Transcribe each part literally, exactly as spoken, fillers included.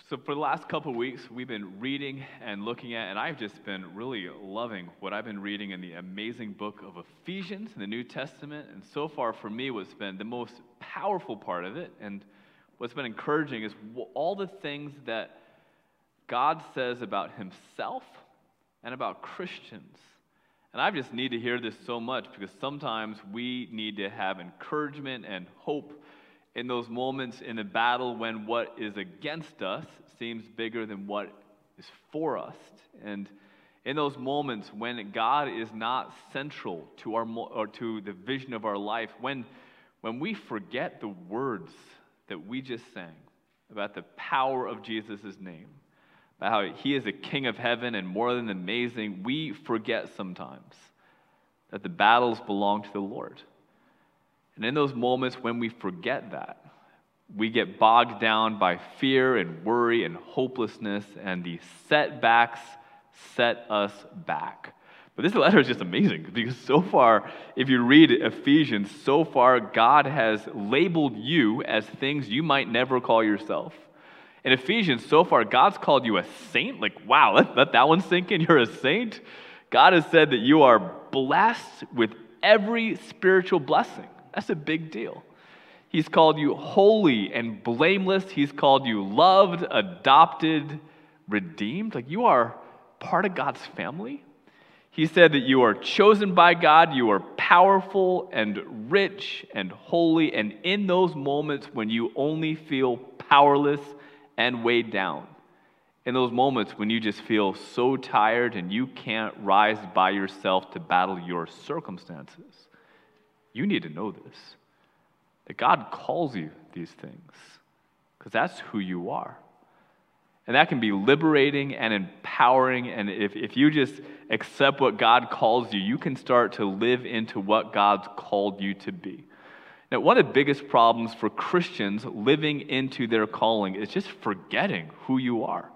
So for the last couple of weeks, we've been reading and looking at, and I've just been really loving what I've been reading in the amazing book of Ephesians in the New Testament. And so far for me, what's been the most powerful part of it, and what's been encouraging, is all the things that God says about himself and about Christians. And I just need to hear this so much, because sometimes we need to have encouragement and hope in those moments in a battle when what is against us seems bigger than what is for us. And in those moments when God is not central to our or to the vision of our life, when when we forget the words that we just sang about the power of Jesus' name, about how he is a king of heaven and more than amazing, we forget sometimes that the battles belong to the Lord. And in those moments when we forget that, we get bogged down by fear and worry and hopelessness, and the setbacks set us back. But this letter is just amazing, because so far, if you read Ephesians, so far God has labeled you as things you might never call yourself. In Ephesians, so far, God's called you a saint. Like, wow, let, let that one sink in. You're a saint. God has said that you are blessed with every spiritual blessing. That's a big deal. He's called you holy and blameless. He's called you loved, adopted, redeemed. Like, you are part of God's family. He said that you are chosen by God. You are powerful and rich and holy. And in those moments when you only feel powerless and weighed down, in those moments when you just feel so tired and you can't rise by yourself to battle your circumstances, you need to know this, that God calls you these things, because that's who you are. And that can be liberating and empowering, and if, if you just accept what God calls you, you can start to live into what God's called you to be. Now, one of the biggest problems for Christians living into their calling is just forgetting who you are.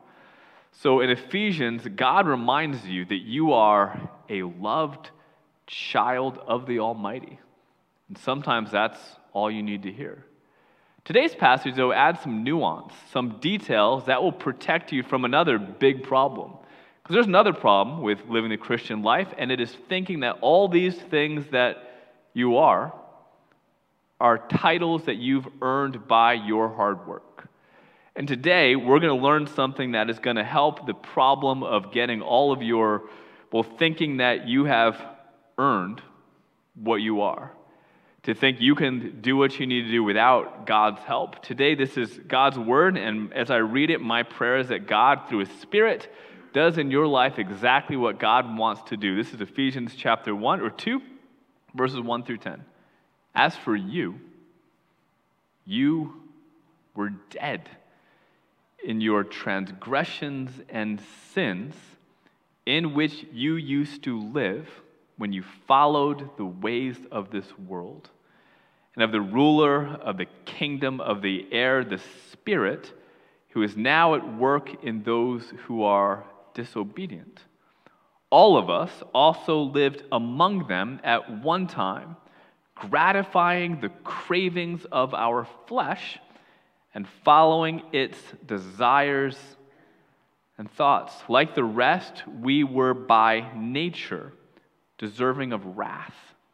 So in Ephesians, God reminds you that you are a loved child of the Almighty. And sometimes that's all you need to hear. Today's passage, though, adds some nuance, some details that will protect you from another big problem. Because there's another problem with living the Christian life, and it is thinking that all these things that you are are titles that you've earned by your hard work. And today, we're going to learn something that is going to help the problem of getting all of your, well, thinking that you have earned what you are, to think you can do what you need to do without God's help. Today, this is God's word, and as I read it, my prayer is that God, through his Spirit, does in your life exactly what God wants to do. This is Ephesians chapter one, or two, verses one through ten. As for you, you were dead in your transgressions and sins, in which you used to live when you followed the ways of this world, and of the ruler of the kingdom of the air, the Spirit, who is now at work in those who are disobedient. All of us also lived among them at one time, gratifying the cravings of our flesh and following its desires and thoughts. Like the rest, we were by nature deserving of wrath.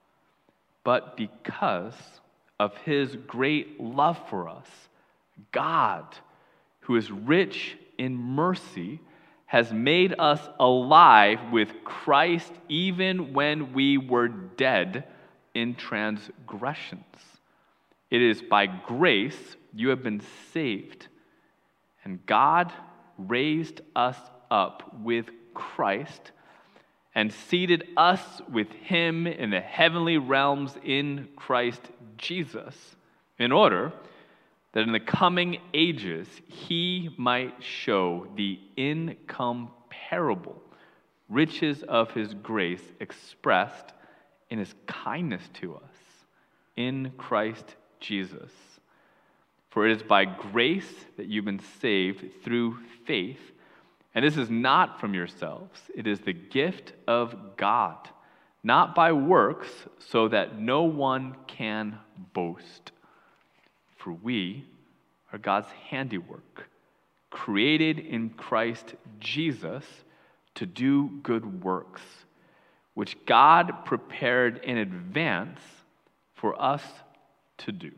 But because of his great love for us, God, who is rich in mercy, has made us alive with Christ even when we were dead in transgressions. It is by grace you have been saved, and God raised us up with Christ and seated us with him in the heavenly realms in Christ Jesus, in order that in the coming ages he might show the incomparable riches of his grace expressed in his kindness to us in Christ Jesus. For it is by grace that you've been saved through faith, and this is not from yourselves. It is the gift of God, not by works, so that no one can boast. For we are God's handiwork, created in Christ Jesus to do good works, which God prepared in advance for us to do.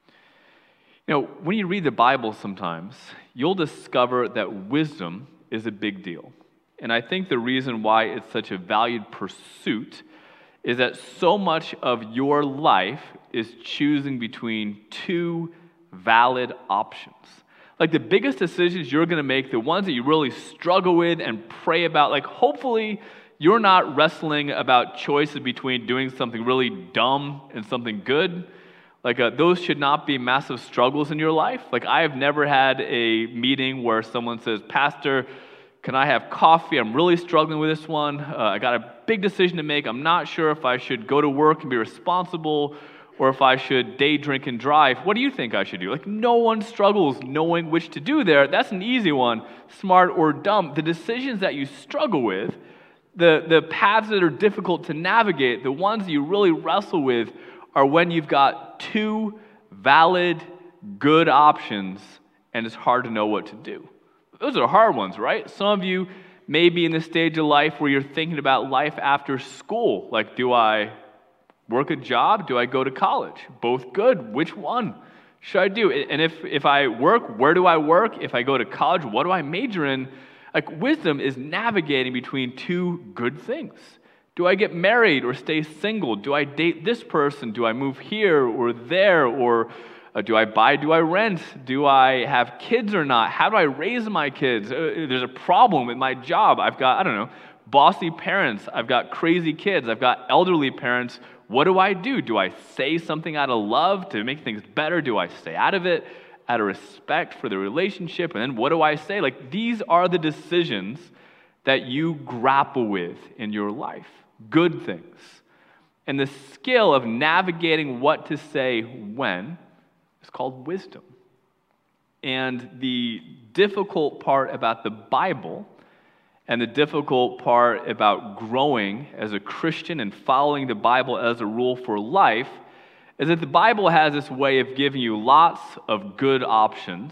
You know, when you read the Bible sometimes, you'll discover that wisdom is a big deal. And I think the reason why it's such a valued pursuit is that so much of your life is choosing between two valid options. Like the biggest decisions you're going to make, the ones that you really struggle with and pray about, like hopefully you're not wrestling about choices between doing something really dumb and something good. Like uh, those should not be massive struggles in your life. Like I have never had a meeting where someone says, Pastor, can I have coffee? I'm really struggling with this one. Uh, I got a big decision to make. I'm not sure if I should go to work and be responsible or if I should day drink and drive. What do you think I should do? Like no one struggles knowing which to do there. That's an easy one, smart or dumb. The decisions that you struggle with, the, the paths that are difficult to navigate, the ones that you really wrestle with are when you've got two valid, good options and it's hard to know what to do. Those are hard ones, right? Some of you may be in the stage of life where you're thinking about life after school. Like, do I work a job? Do I go to college? Both good. Which one should I do? And if, if I work, where do I work? If I go to college, what do I major in? Like, wisdom is navigating between two good things. Do I get married or stay single? Do I date this person? Do I move here or there? Or uh, do I buy? Do I rent? Do I have kids or not? How do I raise my kids? Uh, there's a problem with my job. I've got, I don't know, bossy parents. I've got crazy kids. I've got elderly parents. What do I do? Do I say something out of love to make things better? Do I stay out of it out of respect for the relationship? And then what do I say? Like, these are the decisions that you grapple with in your life. Good things. And the skill of navigating what to say when is called wisdom. And the difficult part about the Bible and the difficult part about growing as a Christian and following the Bible as a rule for life is that the Bible has this way of giving you lots of good options,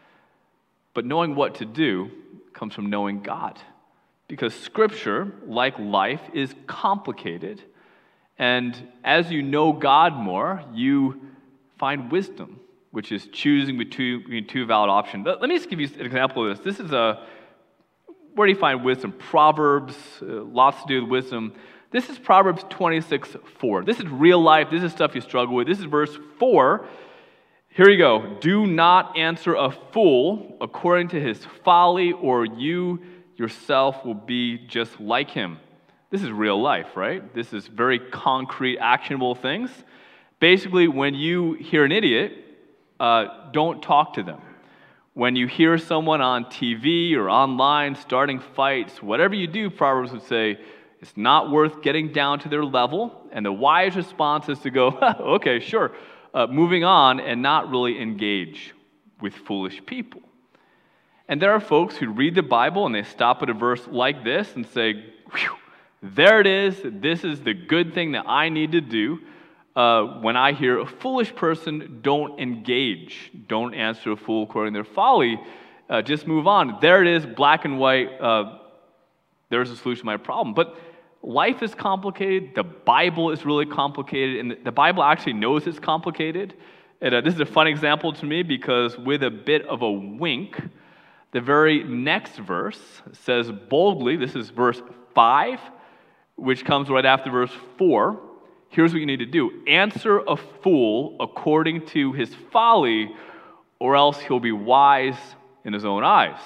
but knowing what to do comes from knowing God. Because Scripture, like life, is complicated, and as you know God more, you find wisdom, which is choosing between two valid options. Let me just give you an example of this. This is a Where do you find wisdom? Proverbs, uh, lots to do with wisdom. This is Proverbs twenty-six four. This is real life. This is stuff you struggle with. This is verse four. Here you go. Do not answer a fool according to his folly, or you yourself will be just like him. This is real life, right? This is very concrete, actionable things. Basically, when you hear an idiot, uh, don't talk to them. When you hear someone on T V or online starting fights, whatever you do, Proverbs would say, it's not worth getting down to their level. And the wise response is to go, okay, sure, uh, moving on and not really engage with foolish people. And there are folks who read the Bible and they stop at a verse like this and say, whew, there it is. This is the good thing that I need to do. Uh, when I hear a foolish person, don't engage. Don't answer a fool according to their folly. Uh, just move on. There it is, black and white. Uh, there's a solution to my problem. But life is complicated. The Bible is really complicated. And the Bible actually knows it's complicated. And uh, this is a fun example to me because with a bit of a wink, the very next verse says boldly, this is verse five, which comes right after verse four. Here's what you need to do. Answer a fool according to his folly, or else he'll be wise in his own eyes,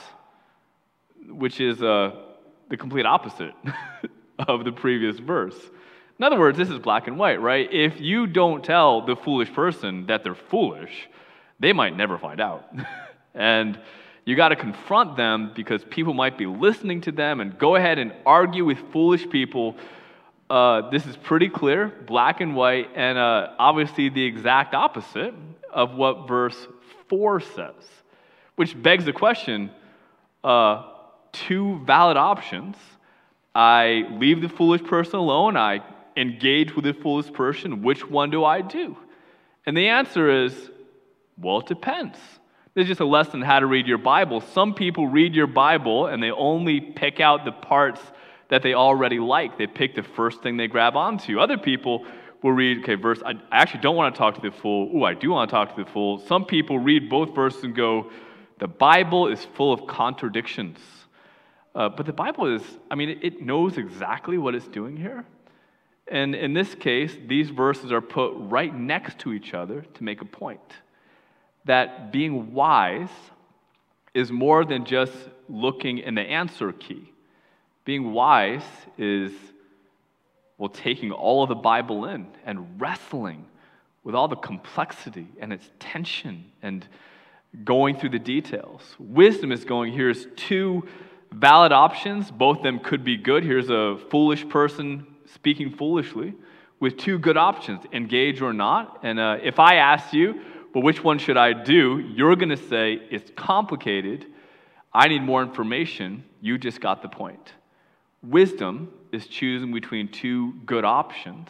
which is uh, the complete opposite of the previous verse. In other words, this is black and white, right? If you don't tell the foolish person that they're foolish, they might never find out. And you got to confront them because people might be listening to them, and go ahead and argue with foolish people. Uh, this is pretty clear, black and white, and uh, obviously the exact opposite of what verse four says, which begs the question, uh, two valid options. I leave the foolish person alone, I engage with the foolish person, which one do I do? And the answer is, well, it depends. This is just a lesson on how to read your Bible. Some people read your Bible and they only pick out the parts that they already like. They pick the first thing they grab onto. Other people will read, okay, verse, I actually don't want to talk to the full. Ooh, I do want to talk to the full. Some people read both verses and go, the Bible is full of contradictions. Uh, but the Bible is, I mean, it, it knows exactly what it's doing here. And in this case, these verses are put right next to each other to make a point. That being wise is more than just looking in the answer key. Being wise is, well, taking all of the Bible in and wrestling with all the complexity and its tension and going through the details. Wisdom is going, here's two valid options. Both of them could be good. Here's a foolish person speaking foolishly with two good options, engage or not. And uh, if I ask you, well, which one should I do? You're going to say, it's complicated. I need more information. You just got the point. Wisdom is choosing between two good options.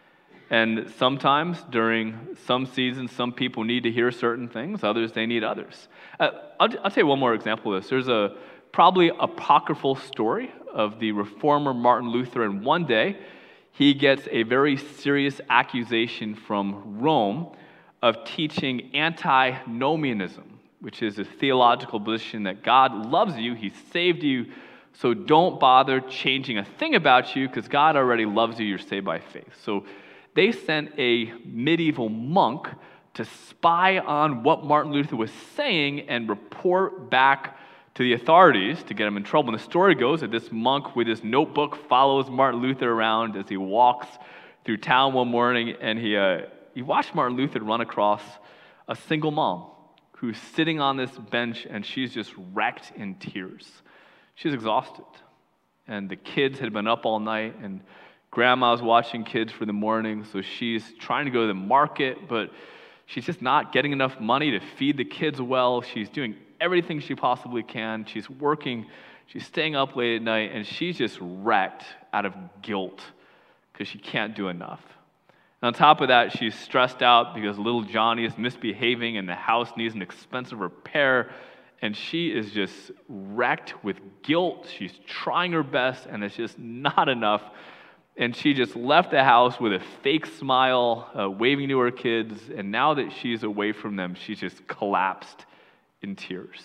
And sometimes during some seasons, some people need to hear certain things. Others, they need others. Uh, I'll, I'll tell you one more example of this. There's a probably apocryphal story of the reformer Martin Luther. And one day, he gets a very serious accusation from Rome of teaching antinomianism, which is a theological position that God loves you, He saved you, so don't bother changing a thing about you because God already loves you, you're saved by faith. So they sent a medieval monk to spy on what Martin Luther was saying and report back to the authorities to get him in trouble. And the story goes that this monk with his notebook follows Martin Luther around as he walks through town one morning, and he uh, he watched Martin Luther run across a single mom who's sitting on this bench, and she's just wrecked in tears. She's exhausted. And the kids had been up all night, and grandma's watching kids for the morning, so she's trying to go to the market, but she's just not getting enough money to feed the kids well. She's doing everything she possibly can. She's working, she's staying up late at night, and she's just wrecked out of guilt because she can't do enough. And on top of that, she's stressed out because little Johnny is misbehaving and the house needs an expensive repair, and she is just wrecked with guilt. She's trying her best, and it's just not enough. And she just left the house with a fake smile, uh, waving to her kids, and now that she's away from them, she's just collapsed in tears.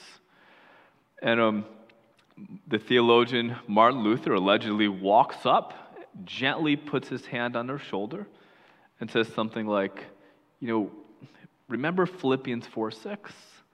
And um, the theologian Martin Luther allegedly walks up, gently puts his hand on her shoulder, and says something like, you know, remember Philippians four six?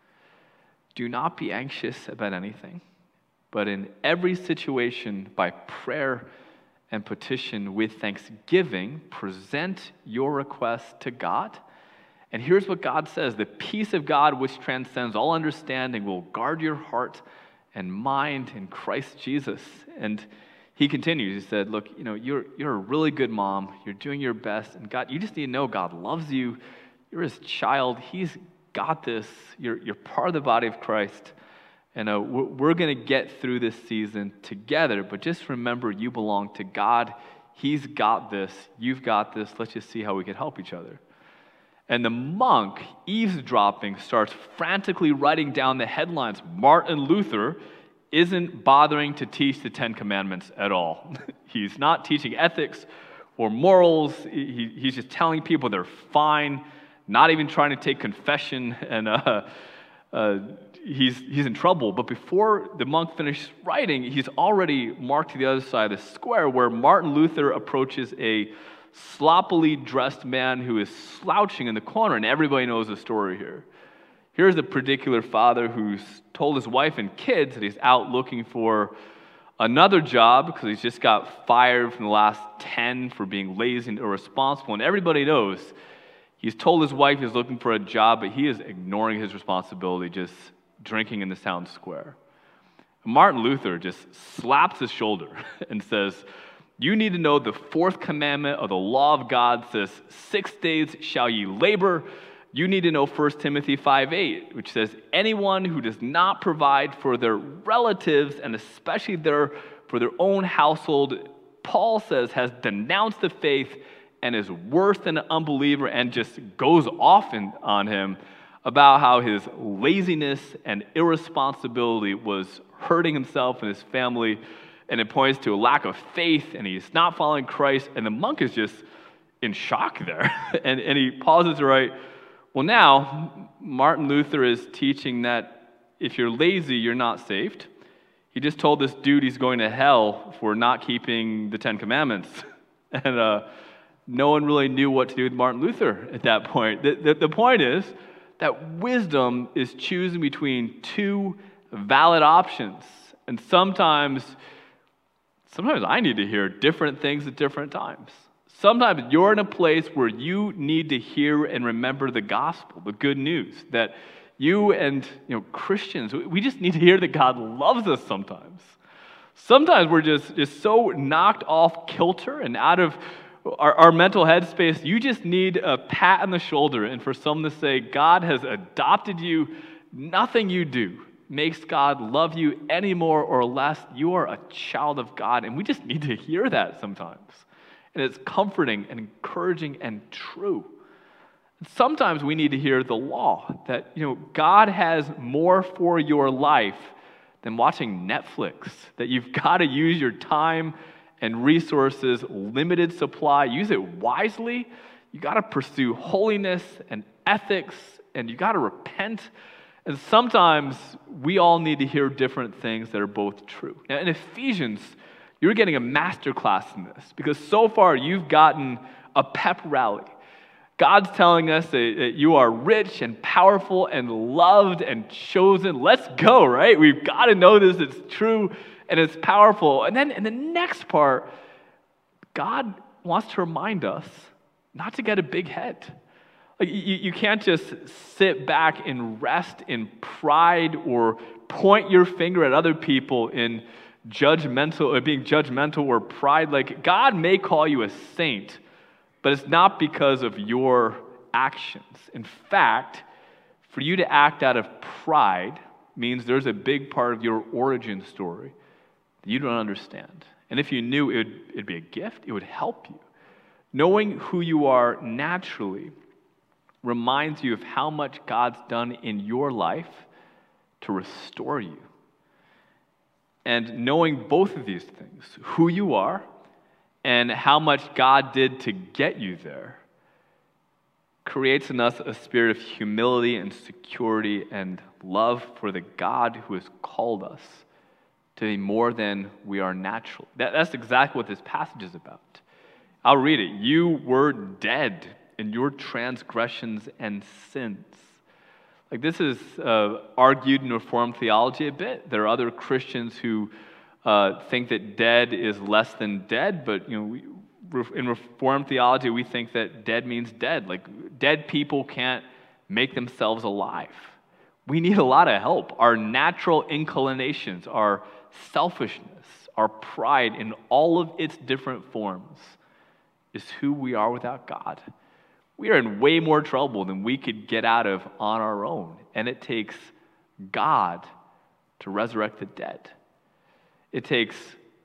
Do not be anxious about anything, but in every situation, by prayer and petition with thanksgiving, present your requests to God. And here's what God says: the peace of God, which transcends all understanding, will guard your heart and mind in Christ Jesus. And he continues, he said, look, you know, you're, you're a really good mom. You're doing your best. And God, you just need to know God loves you. You're his child. He's got this. You're, you're part of the body of Christ. And uh, we're, we're going to get through this season together. But just remember, you belong to God. He's got this. You've got this. Let's just see how we can help each other. And the monk, eavesdropping, starts frantically writing down the headlines. Martin Luther isn't bothering to teach the Ten Commandments at all. He's not teaching ethics or morals. He, he's just telling people they're fine, not even trying to take confession, and uh, uh, he's, he's in trouble. But before the monk finished writing, he's already marked to the other side of the square where Martin Luther approaches a sloppily dressed man who is slouching in the corner, and everybody knows the story here. Here's a particular father who's told his wife and kids that he's out looking for another job because he's just got fired from the last ten for being lazy and irresponsible, and everybody knows he's told his wife he's looking for a job, but he is ignoring his responsibility, just drinking in the town square. Martin Luther just slaps his shoulder and says, you need to know the fourth commandment of the law of God says, six days shall ye labor. You need to know First Timothy five eight, which says, anyone who does not provide for their relatives, and especially their, for their own household, Paul says, has denounced the faith and is worse than an unbeliever, and just goes off in, on him. about how his laziness and irresponsibility was hurting himself and his family, and it points to a lack of faith, and he's not following Christ, and the monk is just in shock there. and, and he pauses to write, well, now, Martin Luther is teaching that if you're lazy, you're not saved. He just told this dude he's going to hell for not keeping the Ten Commandments. and uh, no one really knew what to do with Martin Luther at that point. The, the, the point is that wisdom is choosing between two valid options. And sometimes, sometimes I need to hear different things at different times. Sometimes you're in a place where you need to hear and remember the gospel, the good news, that you and you know Christians, we just need to hear that God loves us sometimes. Sometimes we're just, just so knocked off kilter and out of our, our mental headspace, you just need a pat on the shoulder and for someone to say, God has adopted you. Nothing you do makes God love you any more or less. You are a child of God, and we just need to hear that sometimes. And it's comforting and encouraging and true. Sometimes we need to hear the law, that you know God has more for your life than watching Netflix, that you've got to use your time and resources, limited supply, use it wisely. You got to pursue holiness and ethics, and you got to repent. And sometimes we all need to hear different things that are both true. Now, in Ephesians, you're getting a master class in this, because so far you've gotten a pep rally. God's telling us that you are rich and powerful and loved and chosen. Let's go, right? We've got to know this. It's true and it's powerful. And then in the next part, God wants to remind us not to get a big head. Like you, you can't just sit back and rest in pride or point your finger at other people in judgmental or being judgmental or pride. Like God may call you a saint, but it's not because of your actions. In fact, for you to act out of pride means there's a big part of your origin story that you don't understand. And if you knew, it would, it'd be a gift. It would help you. Knowing who you are naturally reminds you of how much God's done in your life to restore you. And knowing both of these things, who you are and how much God did to get you there, creates in us a spirit of humility and security and love for the God who has called us to be more than we are naturally. That, that's exactly what this passage is about. I'll read it. You were dead in your transgressions and sins. Like this is uh, argued in Reformed theology a bit. There are other Christians who uh, think that dead is less than dead, but you know, we, in Reformed theology, we think that dead means dead. Like dead people can't make themselves alive. We need a lot of help. Our natural inclinations, our selfishness, our pride in all of its different forms is who we are without God. We are in way more trouble than we could get out of on our own. And it takes God to resurrect the dead. It takes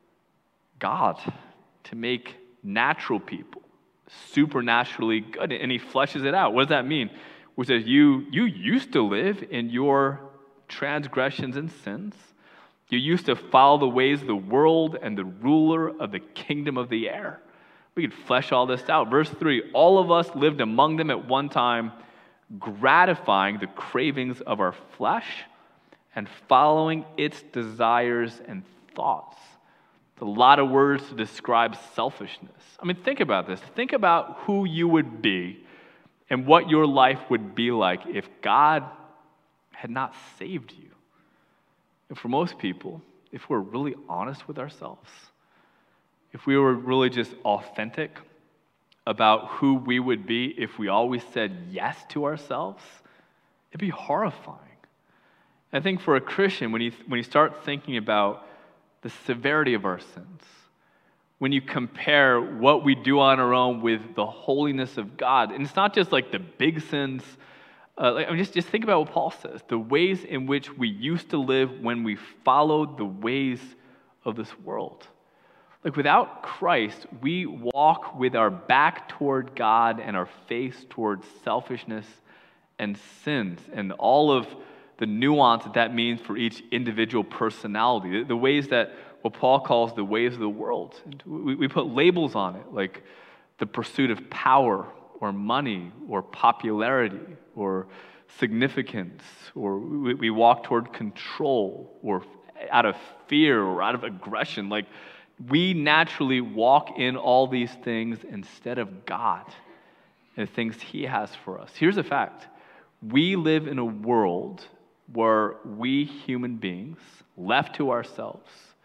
God to make natural people supernaturally good. And he fleshes it out. What does that mean? Which says you, you used to live in your transgressions and sins. You used to follow the ways of the world and the ruler of the kingdom of the air. We could flesh all this out. Verse three, all of us lived among them at one time, gratifying the cravings of our flesh and following its desires and thoughts. It's a lot of words to describe selfishness. I mean, think about this. Think about who you would be and what your life would be like if God had not saved you. And for most people, if we're really honest with ourselves, if we were really just authentic about who we would be if we always said yes to ourselves, it'd be horrifying. I think for a Christian, when you, when you start thinking about the severity of our sins, when you compare what we do on our own with the holiness of God, and it's not just like the big sins, uh, like, I mean, just, just think about what Paul says, the ways in which we used to live when we followed the ways of this world. Like without Christ, we walk with our back toward God and our face towards selfishness and sins and all of the nuance that that means for each individual personality, the, the ways that what Paul calls the ways of the world. And we, we put labels on it, like the pursuit of power or money or popularity or significance, or we, we walk toward control or out of fear or out of aggression. Like, we naturally walk in all these things instead of God and the things he has for us. Here's a fact. We live in a world where we human beings, left to ourselves,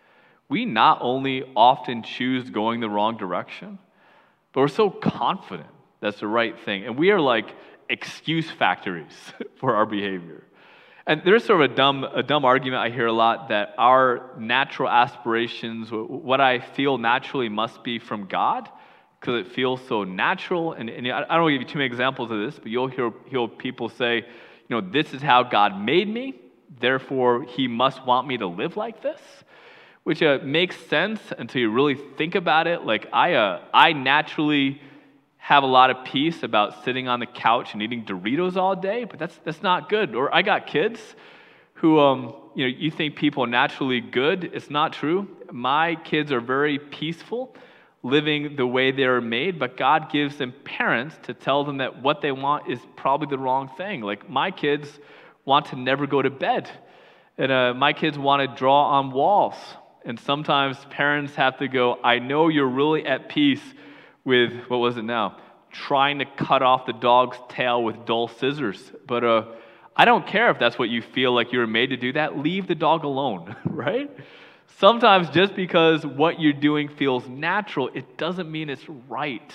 we not only often choose going the wrong direction, but we're so confident that's the right thing. And we are like excuse factories for our behavior. And there's sort of a dumb, a dumb argument I hear a lot that our natural aspirations, what I feel naturally must be from God, because it feels so natural. And, and I don't want to give you too many examples of this, but you'll hear, hear people say, you know, this is how God made me, therefore he must want me to live like this, which uh, makes sense until you really think about it. Like, I, uh, I naturally have a lot of peace about sitting on the couch and eating Doritos all day, but that's that's not good. Or I got kids who, um, you know, you think people are naturally good. It's not true. My kids are very peaceful, living the way they're made, but God gives them parents to tell them that what they want is probably the wrong thing. Like, my kids want to never go to bed, and uh, my kids want to draw on walls. And sometimes parents have to go, I know you're really at peace with, what was it now, trying to cut off the dog's tail with dull scissors. But uh, I don't care if that's what you feel like you were made to do that. Leave the dog alone, right? Sometimes just because what you're doing feels natural, it doesn't mean it's right.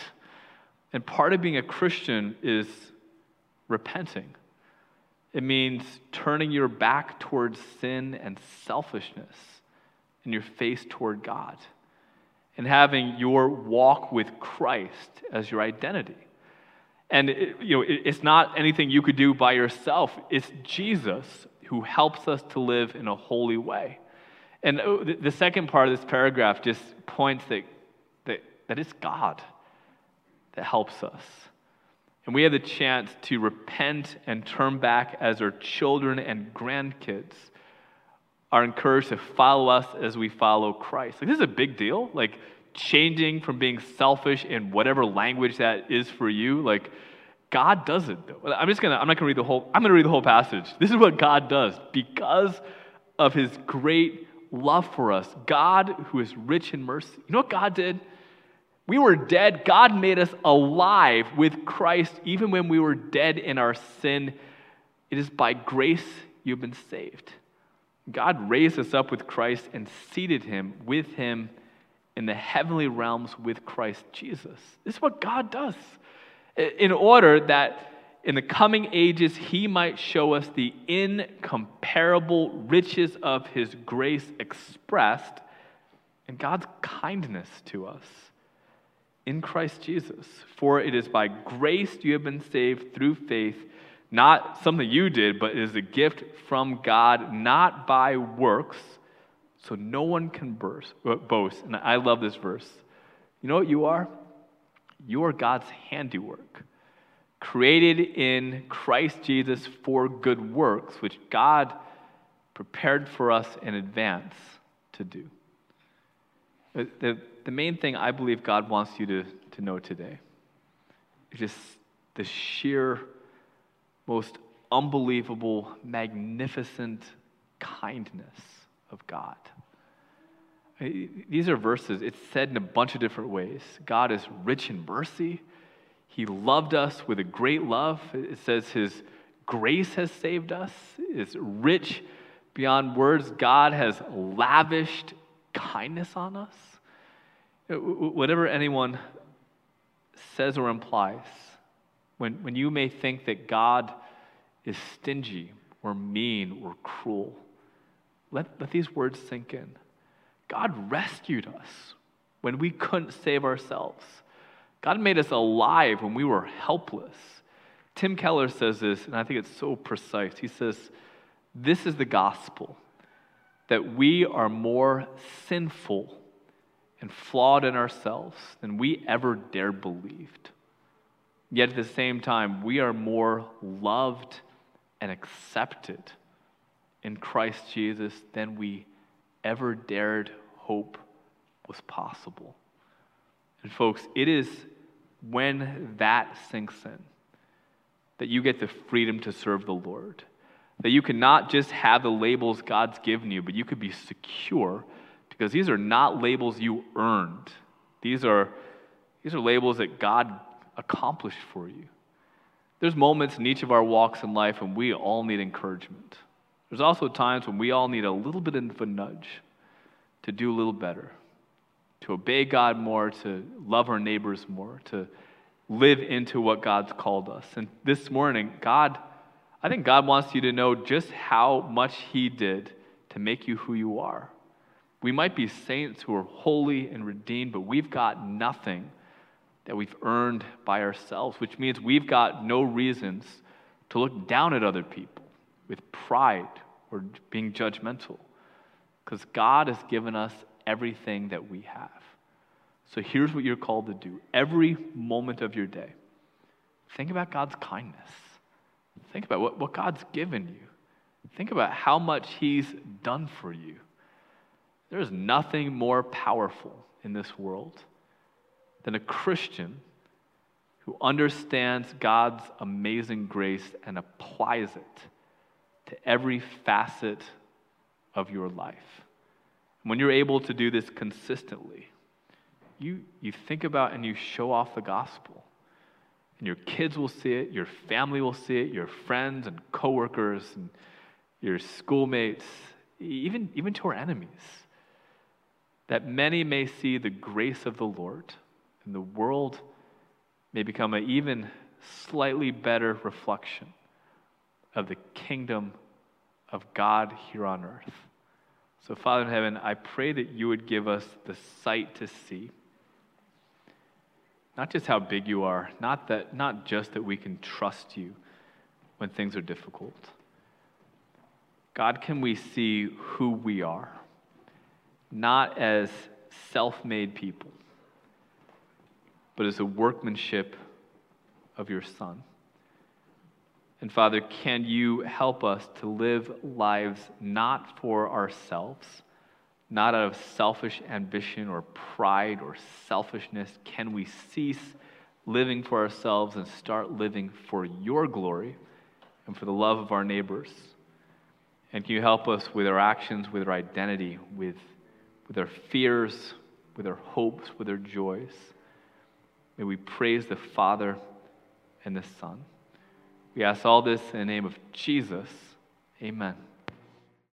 And part of being a Christian is repenting. It means turning your back towards sin and selfishness and your face toward God, and having your walk with Christ as your identity. And it, you know, it, it's not anything you could do by yourself. It's Jesus who helps us to live in a holy way. And the, the second part of this paragraph just points that, that, that it's God that helps us. And we have the chance to repent and turn back as our children and grandkids are encouraged to follow us as we follow Christ. Like, this is a big deal. Like, changing from being selfish in whatever language that is for you. Like, God does it, though. I'm just gonna, I'm not gonna read the whole, I'm gonna read the whole passage. This is what God does. Because of his great love for us, God, who is rich in mercy. You know what God did? We were dead. God made us alive with Christ even when we were dead in our sin. It is by grace you've been saved. God raised us up with Christ and seated him with him in the heavenly realms with Christ Jesus. This is what God does, in order that in the coming ages he might show us the incomparable riches of his grace expressed in God's kindness to us in Christ Jesus. For it is by grace you have been saved through faith, not something you did, but it is a gift from God, not by works, so no one can boast. And I love this verse. You know what you are? You are God's handiwork, created in Christ Jesus for good works, which God prepared for us in advance to do. The, the main thing I believe God wants you to, to know today is just the sheer, most unbelievable, magnificent kindness of God. These are verses, it's said in a bunch of different ways. God is rich in mercy. He loved us with a great love. It says his grace has saved us. It's rich beyond words. God has lavished kindness on us. Whatever anyone says or implies, when, when you may think that God is stingy or mean or cruel, let, let these words sink in. God rescued us when we couldn't save ourselves. God made us alive when we were helpless. Tim Keller says this, and I think it's so precise. He says, this is the gospel, that we are more sinful and flawed in ourselves than we ever dared believed. Yet at the same time, we are more loved and accepted in Christ Jesus than we ever dared hope was possible. And folks, it is when that sinks in that you get the freedom to serve the Lord. That you can not just have the labels God's given you, but you could be secure because these are not labels you earned. These are, these are labels that God accomplished for you. There's moments in each of our walks in life when we all need encouragement. There's also times when we all need a little bit of a nudge to do a little better, to obey God more, to love our neighbors more, to live into what God's called us. And this morning, God, I think God wants you to know just how much He did to make you who you are. We might be saints who are holy and redeemed, but we've got nothing that we've earned by ourselves, which means we've got no reasons to look down at other people with pride or being judgmental, because God has given us everything that we have. So here's what you're called to do. Every moment of your day, think about God's kindness. Think about what, what God's given you. Think about how much He's done for you. There is nothing more powerful in this world than a Christian who understands God's amazing grace and applies it to every facet of your life. When you're able to do this consistently, you, you think about and you show off the gospel. And your kids will see it, your family will see it, your friends and coworkers and your schoolmates, even, even to our enemies. That many may see the grace of the Lord, and the world may become an even slightly better reflection of the kingdom of God here on earth. So, Father in heaven, I pray that you would give us the sight to see, not just how big you are, not that, not just that we can trust you when things are difficult. God, can we see who we are, not as self-made people, but as a workmanship of your Son. And Father, can you help us to live lives not for ourselves, not out of selfish ambition or pride or selfishness? Can we cease living for ourselves and start living for your glory and for the love of our neighbors? And can you help us with our actions, with our identity, with, with our fears, with our hopes, with our joys? May we praise the Father and the Son. We ask all this in the name of Jesus. Amen.